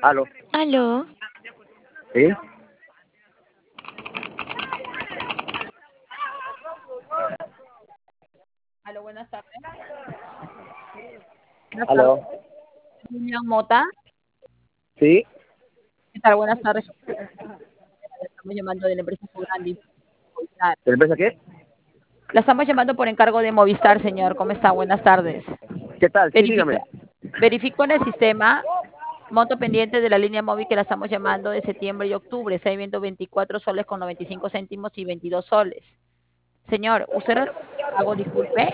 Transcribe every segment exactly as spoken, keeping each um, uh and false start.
Aló, Aló, ¿sí? Aló, buenas tardes. Buenas tardes, Aló, William Mota. ¿sí? ¿Qué tal? Buenas tardes. Estamos llamando de la empresa Fugrandi, Movistar. ¿De la empresa qué? La estamos llamando por encargo de Movistar, señor. ¿Cómo está? Buenas tardes. ¿Qué tal? Sí, Verifica, dígame. verificó en el sistema monto pendiente de la línea móvil que la estamos llamando de septiembre y octubre. Está viendo veinticuatro soles con noventa y cinco céntimos y veintidós soles. Señor, ¿usted lo hago disculpe?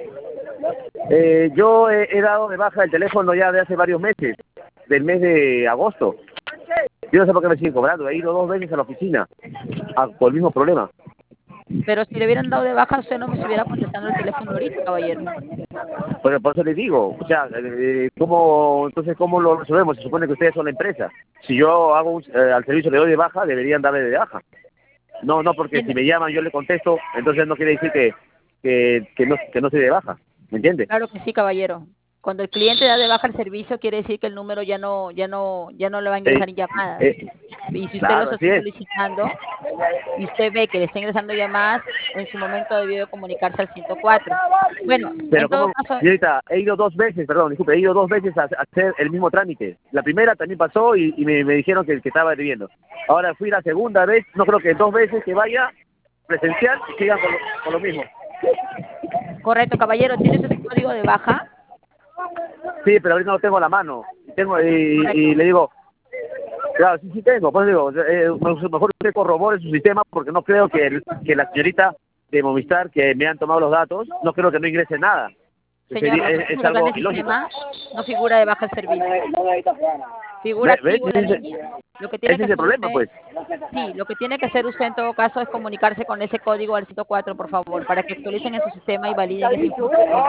Eh, yo he, he dado de baja el teléfono ya de hace varios meses, del mes de agosto. Yo no sé por qué me siguen cobrando. He ido dos veces a la oficina a- por el mismo problema. Pero si le hubieran dado de baja, usted no me estuviera contestando el teléfono ahorita, caballero. Por, por eso les digo, o sea, eh, ¿cómo, entonces, ¿cómo lo resolvemos? Se supone que ustedes son la empresa. Si yo hago un- eh, al servicio le doy de baja, deberían darle de baja. No, no, porque si Tiene- me llaman yo le contesto, entonces no quiere decir que, que, que no, que no se de baja. ¿Me entiende? Claro que sí, caballero. Cuando el cliente da de baja el servicio, quiere decir que el número ya no, ya no, ya no le va a Eh, ingresar llamadas. eh, Y si usted claro, los así está es. solicitando y usted ve que le está ingresando llamadas, en su momento debió de comunicarse al ciento cuatro. Bueno, en Pero todo como, caso, señorita, he ido dos veces, perdón, disculpe, he ido dos veces a, a hacer el mismo trámite. La primera también pasó y, y me, me dijeron que, que estaba debiendo. Ahora fui la segunda vez, no creo que dos veces que vaya presencial y sigan con lo, con lo mismo. correcto, caballero, ¿tiene usted su código de baja? Sí, pero ahorita no tengo a la mano. Tengo y, y Correcto. le digo, claro, sí, sí tengo, pues digo, eh, mejor usted corrobore su sistema porque no creo que, el- que la señorita de Movistar que me han tomado los datos, no creo que no ingrese nada. Señor, Sería- lo que es, es pasa es que en algo el ilógico. sistema no figura de baja el servicio. Figura ¿Ve- ¿Ves? activo Ese, la es línea. Lo que tiene ese que es el hacer problema, usted, pues. sí, lo que tiene que hacer usted en todo caso es comunicarse con ese código al ciento cuatro, por favor, para que actualicen en su sistema y validen esa información.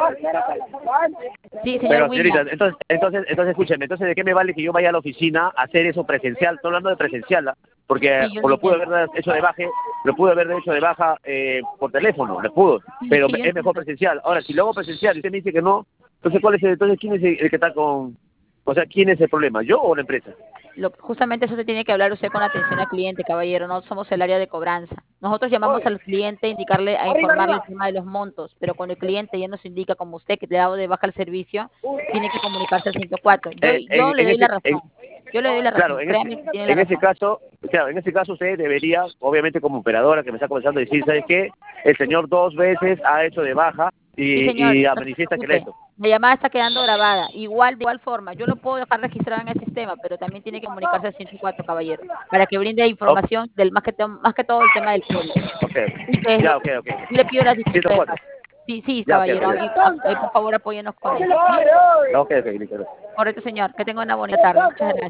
Sí, señor Pero señorita, William. entonces, entonces, entonces escúcheme, entonces ¿de qué me vale que yo vaya a la oficina a hacer eso presencial? Estoy hablando de presencial, ¿ah? Porque Sí, yo o lo lo pude entiendo. haber hecho de baja, lo pude haber hecho de baja eh, por teléfono, lo pudo, Sí, pero sí, me- yo es mejor entiendo. presencial. Ahora, si lo hago presencial y usted me dice que no, entonces ¿cuál es el, entonces quién es el, el que está con, o sea, quién es el problema, yo o la empresa? Lo- justamente eso se tiene que hablar usted con atención al cliente, caballero. No somos el área de cobranza. Nosotros llamamos al cliente, indicarle, a informarle el tema de los montos, pero cuando el cliente ya nos indica, como usted, que le ha dado de baja el servicio, tiene que comunicarse al ciento cuatro. Yo, Eh, yo en, le en doy la ese, en- razón. Yo le doy la Claro, razón. en ese, Créame que tiene la en ese razón. caso, claro, en ese caso usted debería, obviamente como operadora que me está comenzando a decir, ¿sabe qué? El señor dos veces ha hecho de baja Sí, y, señor, y no se manifiesta que le ha preocupe. hecho. La llamada está quedando grabada. Igual, de igual forma, yo lo puedo dejar registrado en el sistema, pero también tiene que comunicarse al ciento cuatro, caballero, para que brinde Ok, información del más que, to- más que todo el tema del código. ok, Y que es lo ya, que ok, ok. yo le pido las disculpas de ciento cuatro, paso. Sí, sí, ya, ok, caballero, y, a- y por ok. favor apóyenos con eso, ¿sí? Ok, ok, listo. Correcto, señor. Que tenga una bonita tarde. Muchas gracias.